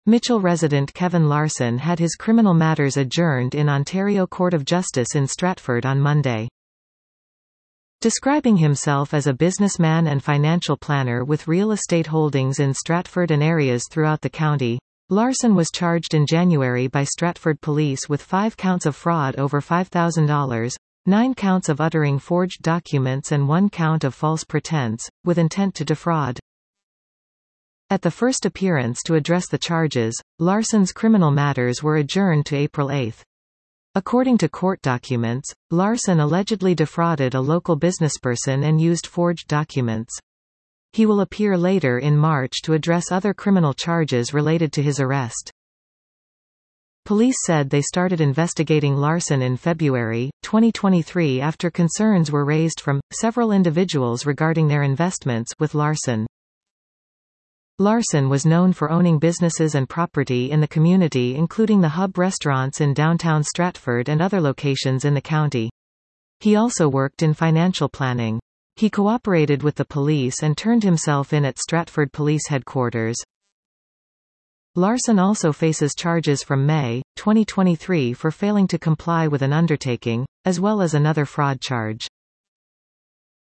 Mitchell resident Kevin Larson had his criminal matters adjourned in Ontario Court of Justice in Stratford on Monday. Describing himself as a businessman and financial planner with real estate holdings in Stratford and areas throughout the county, Larson was charged in January by Stratford police with 5 counts of fraud over $5,000, 9 counts of uttering forged documents and 1 count of false pretense, with intent to defraud. At the first appearance to address the charges, Larson's criminal matters were adjourned to April 8. According to court documents, Larson allegedly defrauded a local businessperson and used forged documents. He will appear later in March to address other criminal charges related to his arrest. Police said they started investigating Larson in February 2023 after concerns were raised from several individuals regarding their investments with Larson. Larson was known for owning businesses and property in the community, including the Hub restaurants in downtown Stratford and other locations in the county. He also worked in financial planning. He cooperated with the police and turned himself in at Stratford Police Headquarters. Larson also faces charges from May 2023 for failing to comply with an undertaking, as well as another fraud charge.